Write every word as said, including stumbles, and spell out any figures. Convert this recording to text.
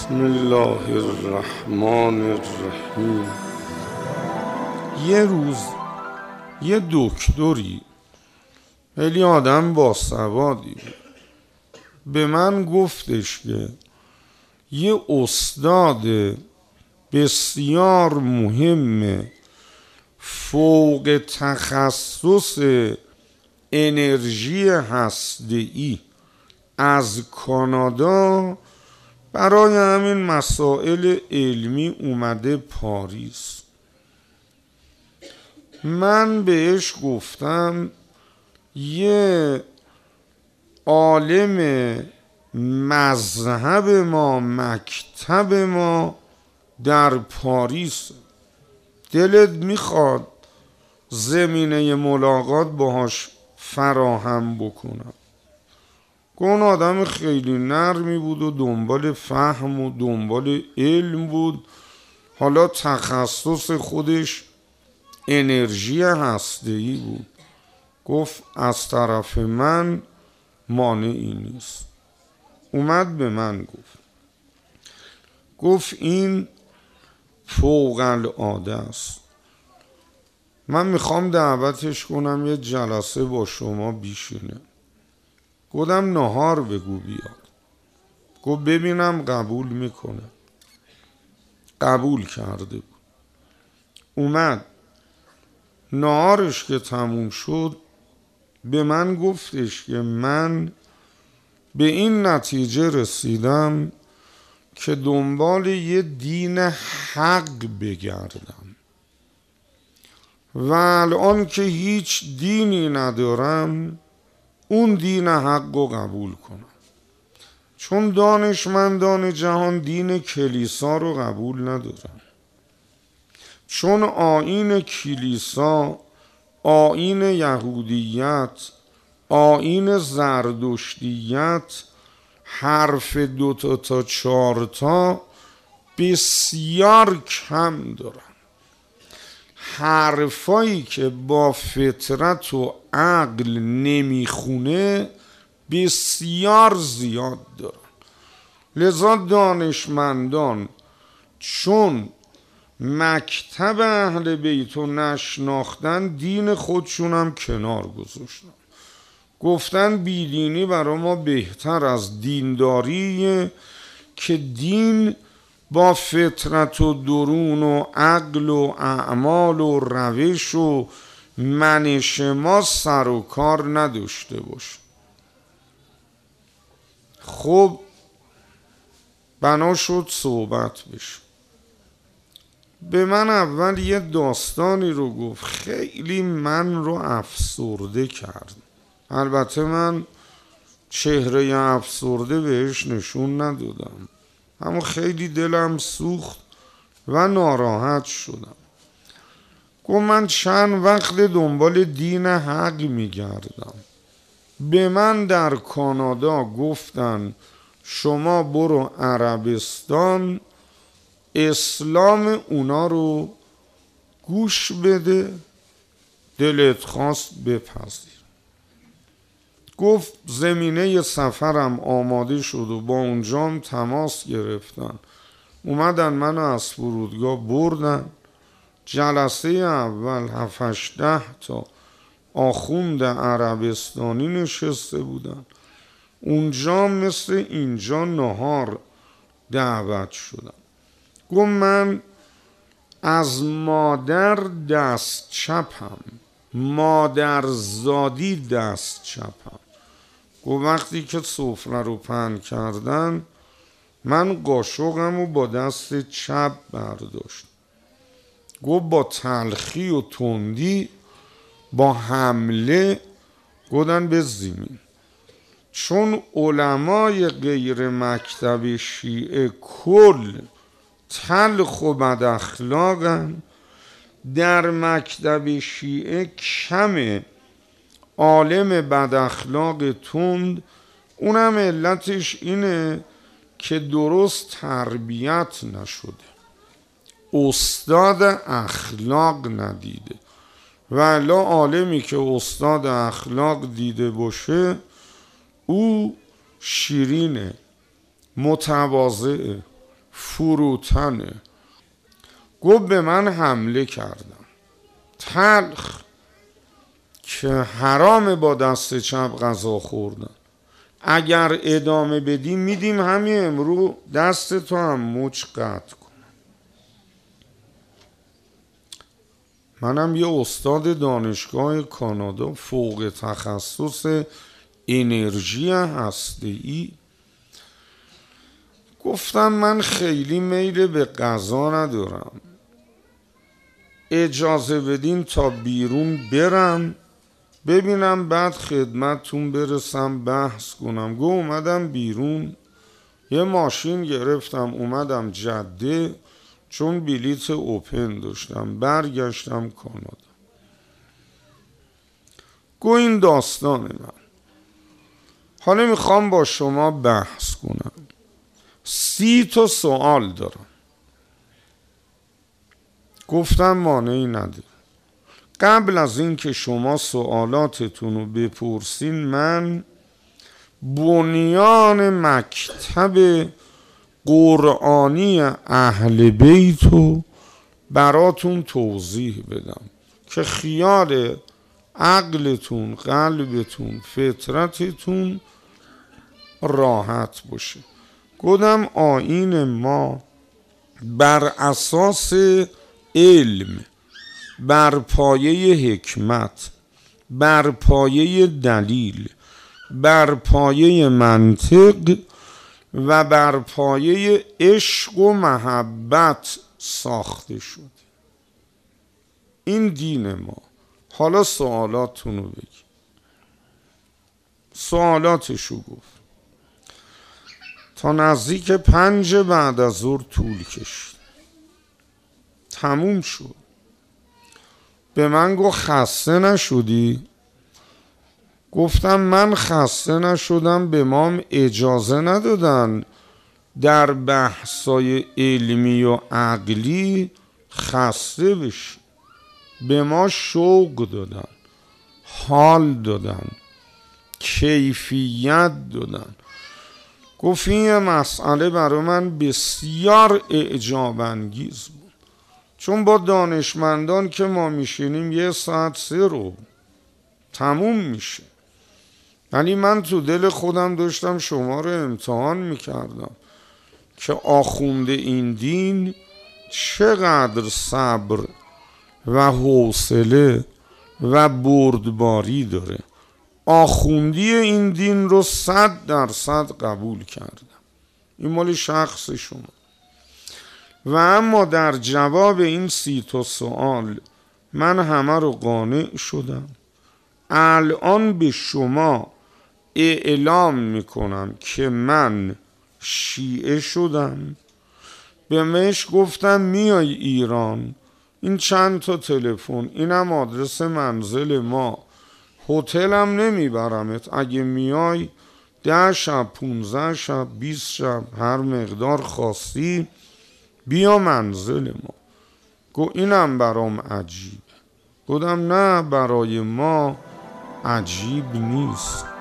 بسم الله الرحمن الرحیم. یه روز یه دکتری خیلی آدم باسوادی به من گفتش که یه استاد بسیار مهم فوق تخصص انرژی هسته‌ای از کانادا برای همین مسائل علمی اومده پاریس. من بهش گفتم یه عالم مذهب ما، مکتب ما در پاریس، دلت میخواد زمینه ملاقات باهاش فراهم بکنم؟ اون آدم خیلی نرمی بود و دنبال فهم و دنبال علم بود. حالا تخصص خودش انرژی هسته‌ای بود. گفت از طرف من مانعی نیست. اومد به من گفت گفت این فوق العاده است، من میخوام دعوتش کنم یه جلسه با شما بیشینه. گفتم نهار بگو بیاد. گفت ببینم قبول میکنه. قبول کرده بود. اومد نهارش که تموم شد به من گفتش که من به این نتیجه رسیدم که دنبال یه دین حق بگردم و الان که هیچ دینی ندارم اون دین حق رو قبول کنم، چون دانشمندان جهان دین کلیسا رو قبول ندارن، چون آیین کلیسا، آیین یهودیت، آیین زردشتیت حرف دوتا تا چارتا بسیار کم دارن. حرفایی که با فطرت و عقل نمیخونه بسیار زیاد دارن. لذا دانشمندان چون مکتب اهل بیت رو نشناختن دین خودشون هم کنار گذاشتن. گفتن بیدینی برای ما بهتر از دینداریه که دین با فطرت و درون و عقل و اعمال و روش و منش ما سر و کار نداشته باشه. خب بنا شد صحبت بشه. به من اول یه داستانی رو گفت خیلی من رو افسرده کرد. البته من چهره افسرده بهش نشون ندادم، اما خیلی دلم سوخت و ناراحت شدم. گفت من چند وقت دنبال دین حق میگردم. به من در کانادا گفتن شما برو عربستان، اسلام اونا رو گوش بده، دلت خواست بپذیر. گفت زمینه سفرم آماده شد و با اونجام تماس گرفتن، اومدن منو از فرودگاه بردن. جلسه اول هفتش ده تا آخوند عربستانی نشسته بودن. اونجا مثل اینجا نهار دعوت شدم. گفت من از مادر دست چپم، مادر زادی دست چپم. گفت وقتی که سفره رو پهن کردن من قاشقم رو با دست چپ برداشت. گفت با تلخی و تندی با حمله گفتن به زمین، چون علمای غیر مکتب شیعه کل تلخ و بد اخلاقن، در مکتب شیعه کم عالم بد اخلاق تند. اونم علتش اینه که درست تربیت نشده، استاد اخلاق ندیده. و الا عالمی که استاد اخلاق دیده باشه او شیرینه، متواضعه، فروتنه. گفت به من حمله کردم. تلخ که حرام با دست چپ غذا خوردن. اگر ادامه بدیم میدیم همین امرو دست تو هم مچ قطع کن. منم یه استاد دانشگاه کانادا فوق تخصص انرژی هسته‌ای. گفتم من خیلی میل به غذا ندارم، اجازه بدین تا بیرون برم ببینم بعد خدمتتون برسم بحث کنم. گو اومدم بیرون، یه ماشین گرفتم اومدم جده، چون بلیت اوپن داشتم، برگشتم کانادا. گو این داستان من. حالا میخوام با شما بحث کنم. سی تا سوال دارم. گفتم مانعی نداره. قبل از این که شما سوالاتتون رو بپرسین من بنیان مکتب قرآنی اهل بیت رو براتون توضیح بدم که خیال عقلتون، قلبتون، فطرتتون راحت باشه. گفتم آیین ما بر اساس علم، بر پایه حکمت، بر پایه دلیل، بر پایه منطق و بر پایه عشق و محبت ساخته شد. این دین ما. حالا سوالاتونو بگی. سوالاتشو گفت. تا نزدیک پنج بعد از ظهر طول کشید. تموم شد. به من گفت خسته نشدی؟ گفتم من خسته نشدم، به ما اجازه ندادن در بحثای علمی و عقلی خسته بشی. به ما شوق دادن، حال دادن، کیفیت دادن. گفت این مسئله برای من بسیار اعجاب انگیز بود، چون با دانشمندان که ما میشینیم یه ساعت سه رو تموم میشه. ولی من تو دل خودم داشتم شما رو امتحان میکردم که آخونده این دین چقدر صبر و حوصله و بردباری داره. آخوندی این دین رو صد درصد قبول کردم. این مال شخص شما. و اما در جواب این سی تا سوال من همه رو قانع شدم. الان به شما اعلام میکنم که من شیعه شدم. به مش گفتم میای ایران، این چند تا تلفن، اینم آدرس منزل ما، هتلم نمیبرمت، اگه میای ده شب، پونزه شب، بیست شب، هر مقدار خواستی بیا منزل ما. گو اینم برام عجیبه. گفتم نه، برای ما عجیب نیست.